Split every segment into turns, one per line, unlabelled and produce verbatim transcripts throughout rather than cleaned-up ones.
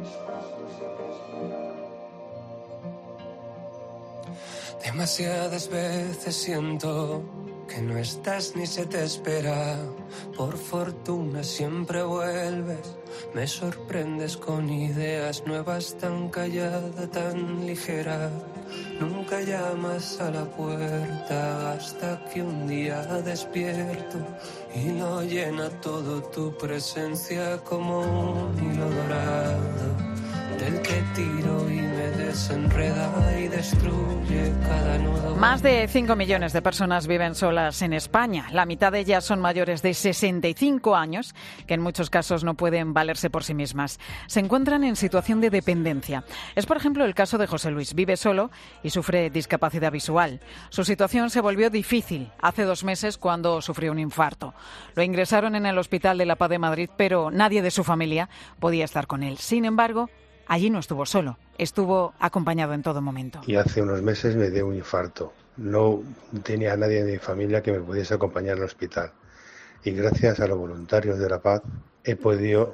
Demasiadas veces siento que no estás ni se te espera. Por fortuna siempre vuelves. Me sorprendes con ideas nuevas, tan callada, tan ligera. Nunca llamas a la puerta hasta que un día despierto y lo llena todo tu presencia como un hilo dorado, del que tiro y me desenreda y destruye cada nudo.
Más de cinco millones de personas viven solas en España. La mitad de ellas son mayores de sesenta y cinco años, que en muchos casos no pueden valerse por sí mismas. Se encuentran en situación de dependencia. Es, por ejemplo, el caso de José Luis. Vive solo y sufre discapacidad visual. Su situación se volvió difícil hace dos meses cuando sufrió un infarto. Lo ingresaron en el Hospital de la Paz de Madrid, pero nadie de su familia podía estar con él. Sin embargo, allí no estuvo solo, estuvo acompañado en todo momento.
Y hace unos meses me dio un infarto. No tenía a nadie de mi familia que me pudiese acompañar al hospital. Y gracias a los voluntarios de La Paz he podido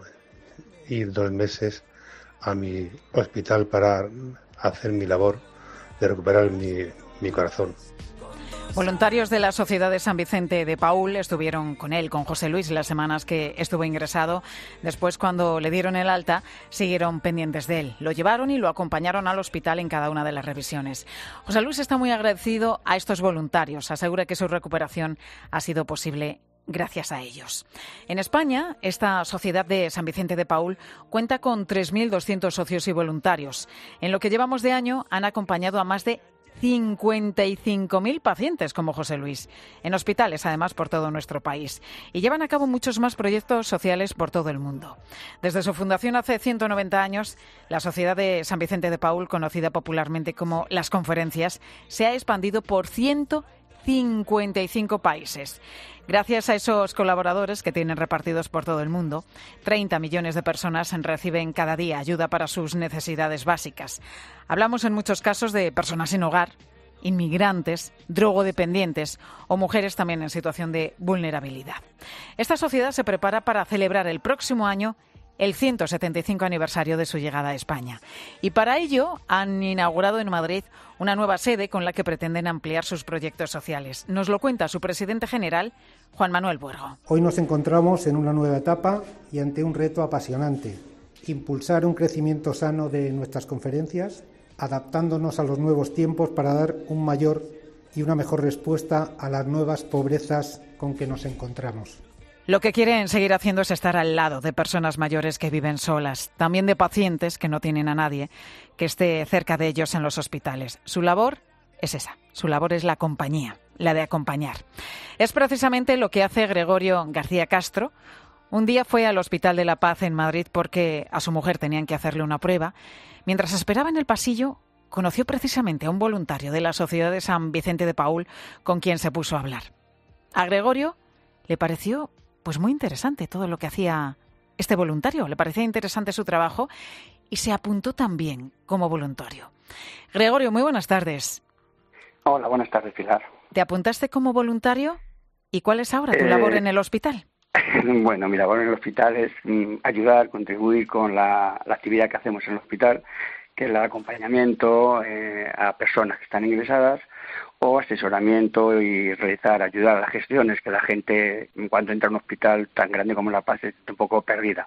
ir dos meses a mi hospital para hacer mi labor de recuperar mi, mi corazón.
Voluntarios de la Sociedad de San Vicente de Paúl estuvieron con él, con José Luis, las semanas que estuvo ingresado. Después, cuando le dieron el alta, siguieron pendientes de él. Lo llevaron y lo acompañaron al hospital en cada una de las revisiones. José Luis está muy agradecido a estos voluntarios. Asegura que su recuperación ha sido posible gracias a ellos. En España, esta Sociedad de San Vicente de Paúl cuenta con tres mil doscientos socios y voluntarios. En lo que llevamos de año, han acompañado a más de cincuenta y cinco mil pacientes como José Luis, en hospitales además por todo nuestro país, y llevan a cabo muchos más proyectos sociales por todo el mundo. Desde su fundación hace ciento noventa años, la Sociedad de San Vicente de Paúl, conocida popularmente como Las Conferencias, se ha expandido por ciento cincuenta y cinco países. Gracias a esos colaboradores que tienen repartidos por todo el mundo, treinta millones de personas reciben cada día ayuda para sus necesidades básicas. Hablamos en muchos casos de personas sin hogar, inmigrantes, drogodependientes o mujeres también en situación de vulnerabilidad. Esta sociedad se prepara para celebrar el próximo año el ciento setenta y cinco aniversario de su llegada a España. Y para ello han inaugurado en Madrid una nueva sede con la que pretenden ampliar sus proyectos sociales. Nos lo cuenta su presidente general, Juan Manuel Buergo.
Hoy nos encontramos en una nueva etapa y ante un reto apasionante: impulsar un crecimiento sano de nuestras conferencias, adaptándonos a los nuevos tiempos para dar un mayor y una mejor respuesta a las nuevas pobrezas con que nos encontramos.
Lo que quieren seguir haciendo es estar al lado de personas mayores que viven solas, también de pacientes que no tienen a nadie que esté cerca de ellos en los hospitales. Su labor es esa, su labor es la compañía, la de acompañar. Es precisamente lo que hace Gregorio García Castro. Un día fue al Hospital de la Paz en Madrid porque a su mujer tenían que hacerle una prueba. Mientras esperaba en el pasillo, conoció precisamente a un voluntario de la Sociedad de San Vicente de Paúl con quien se puso a hablar. A Gregorio le pareció pues muy interesante todo lo que hacía este voluntario, le parecía interesante su trabajo y se apuntó también como voluntario. Gregorio, muy buenas tardes.
Hola, buenas tardes, Pilar.
¿Te apuntaste como voluntario? ¿Y cuál es ahora tu
eh,
labor en el hospital?
Bueno, mi labor en el hospital es mm, ayudar, contribuir con la, la actividad que hacemos en el hospital, que es el acompañamiento eh, a personas que están ingresadas, o asesoramiento y realizar, ayudar a las gestiones, que la gente, en cuanto entra a un hospital tan grande como La Paz, es un poco perdida.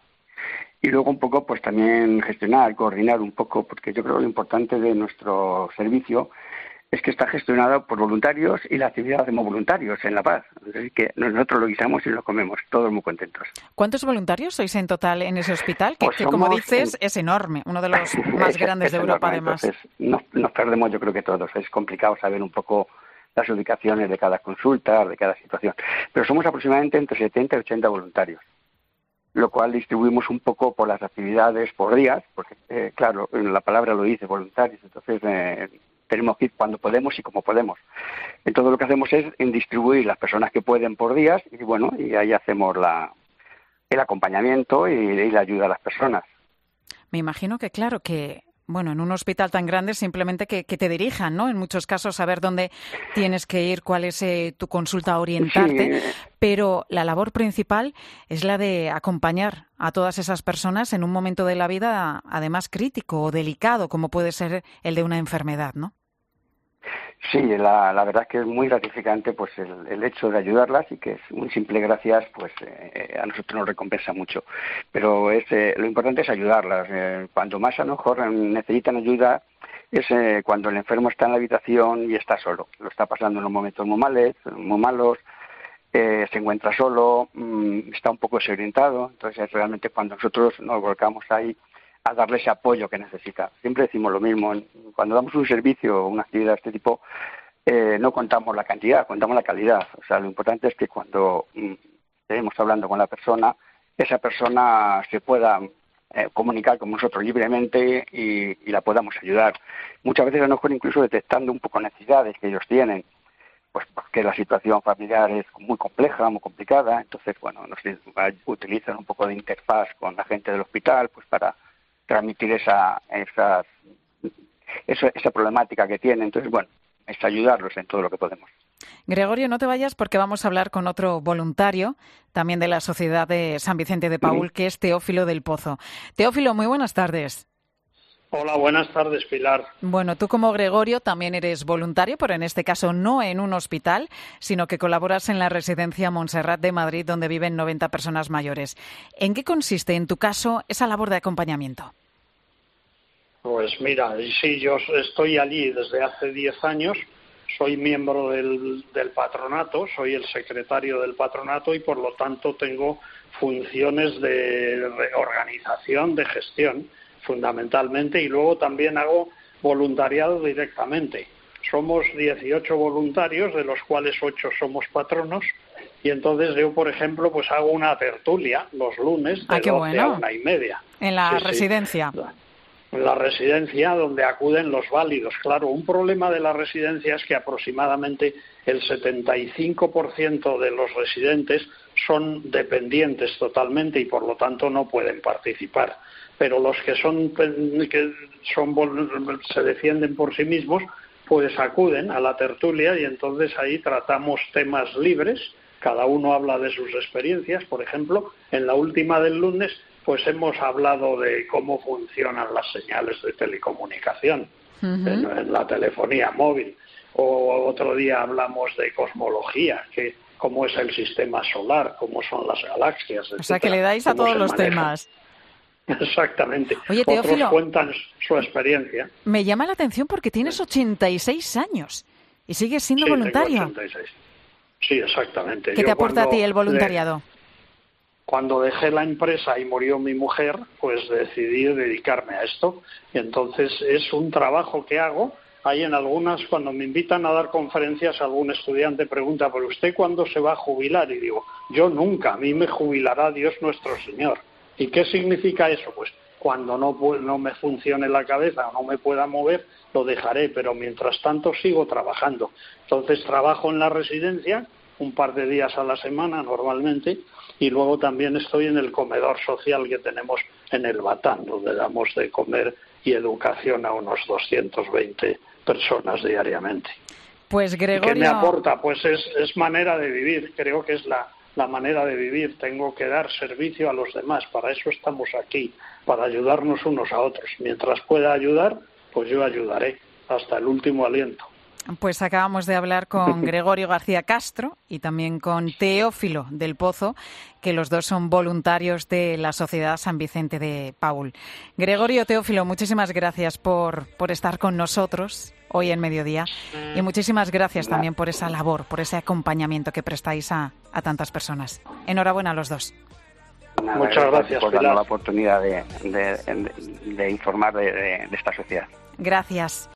Y luego un poco, pues también gestionar, coordinar un poco, porque yo creo que lo importante de nuestro servicio es que está gestionado por voluntarios y la actividad la hacemos voluntarios en La Paz. Así que nosotros lo guisamos y lo comemos, todos muy contentos.
¿Cuántos voluntarios sois en total en ese hospital? Que,
Pues
que como
somos,
dices, es enorme, uno de los más
es,
grandes
es
de Europa,
enorme.
además.
Entonces, nos, nos perdemos yo creo que todos. Es complicado saber un poco las ubicaciones de cada consulta, de cada situación. Pero somos aproximadamente entre setenta y ochenta voluntarios, lo cual distribuimos un poco por las actividades, por días, porque, eh, claro, la palabra lo dice, voluntarios, entonces eh, tenemos que ir cuando podemos y como podemos. Entonces lo que hacemos es en distribuir las personas que pueden por días y bueno, y ahí hacemos la, el acompañamiento y, y la ayuda a las personas.
Me imagino que, claro, que bueno, en un hospital tan grande simplemente que, que te dirijan, ¿no? En muchos casos saber dónde tienes que ir, cuál es eh, tu consulta, orientarte, sí. Pero la labor principal es la de acompañar a todas esas personas en un momento de la vida además crítico o delicado, como puede ser el de una enfermedad, ¿no?
Sí, la, la verdad es que es muy gratificante pues el, el hecho de ayudarlas y que es un simple gracias pues eh, a nosotros nos recompensa mucho. Pero es, eh, lo importante es ayudarlas. Eh, cuando más a lo mejor necesitan ayuda es eh, cuando el enfermo está en la habitación y está solo. Lo está pasando en unos momentos muy males, muy malos, eh, se encuentra solo, mmm, está un poco desorientado. Entonces es realmente cuando nosotros nos volcamos ahí a darle ese apoyo que necesita. Siempre decimos lo mismo, cuando damos un servicio o una actividad de este tipo, eh, no contamos la cantidad, contamos la calidad. O sea, lo importante es que cuando mm, estemos hablando con la persona, esa persona se pueda eh, comunicar con nosotros libremente y, y la podamos ayudar. Muchas veces a lo mejor incluso detectando un poco necesidades que ellos tienen, pues porque la situación familiar es muy compleja, muy complicada, entonces, bueno, nos utilizan un poco de interfaz con la gente del hospital, pues para transmitir esa, esa, esa, esa problemática que tienen. Entonces, bueno, es ayudarlos en todo lo que podemos.
Gregorio, no te vayas porque vamos a hablar con otro voluntario, también de la Sociedad de San Vicente de Paúl, uh-huh. que es Teófilo del Pozo. Teófilo, muy buenas tardes.
Hola, buenas tardes, Pilar.
Bueno, tú como Gregorio también eres voluntario, pero en este caso no en un hospital, sino que colaboras en la residencia Montserrat de Madrid, donde viven noventa personas mayores. ¿En qué consiste, en tu caso, esa labor de acompañamiento?
Pues mira, sí, yo estoy allí desde hace diez años, soy miembro del, del patronato, soy el secretario del patronato y por lo tanto tengo funciones de organización, de gestión, fundamentalmente, y luego también hago voluntariado directamente. Somos dieciocho voluntarios, de los cuales ocho somos patronos, y entonces yo, por ejemplo, pues hago una tertulia los lunes de
ah, qué
doce
bueno.
a una y media.
En la
sí,
residencia.
Sí. En la residencia donde acuden los válidos. Claro, un problema de la residencia es que aproximadamente el setenta y cinco por ciento de los residentes son dependientes totalmente y por lo tanto no pueden participar. Pero los que son que son se defienden por sí mismos, pues acuden a la tertulia y entonces ahí tratamos temas libres, cada uno habla de sus experiencias. Por ejemplo, en la última del lunes pues hemos hablado de cómo funcionan las señales de telecomunicación uh-huh. en, en la telefonía móvil, o otro día hablamos de cosmología, que cómo es el sistema solar, cómo son las galaxias, etcétera.
O sea, que le dais a todos los maneja. temas.
Exactamente.
Oye, Teófilo,
otros cuentan su experiencia.
Me llama la atención porque tienes ochenta y seis años y sigues siendo
sí,
voluntario.
Tengo ochenta y seis. Sí, exactamente.
¿Qué
Yo
te aporta a ti el voluntariado?
Le... Cuando dejé la empresa y murió mi mujer, pues decidí dedicarme a esto. Y entonces es un trabajo que hago. Hay en algunas, cuando me invitan a dar conferencias, algún estudiante pregunta, ¿pero usted cuándo se va a jubilar? Y digo, yo nunca, a mí me jubilará Dios nuestro Señor. ¿Y qué significa eso? Pues cuando no, no me funcione la cabeza o no me pueda mover, lo dejaré, pero mientras tanto sigo trabajando. Entonces trabajo en la residencia un par de días a la semana normalmente, y luego también estoy en el comedor social que tenemos en el Batán, donde damos de comer y educación a unos doscientas veinte personas diariamente.
Pues Gregorio...
¿Qué me aporta? Pues es, es manera de vivir, creo que es la, la manera de vivir. Tengo que dar servicio a los demás, para eso estamos aquí, para ayudarnos unos a otros. Mientras pueda ayudar, pues yo ayudaré hasta el último aliento.
Pues acabamos de hablar con Gregorio García Castro y también con Teófilo del Pozo, que los dos son voluntarios de la Sociedad San Vicente de Paúl. Gregorio, Teófilo, muchísimas gracias por, por estar con nosotros hoy en Mediodía y muchísimas gracias también por esa labor, por ese acompañamiento que prestáis a, a tantas personas. Enhorabuena a los dos.
Nada,
Muchas gracias
por
Pilar.
darnos la oportunidad de, de, de, de informar de, de, de esta sociedad.
Gracias.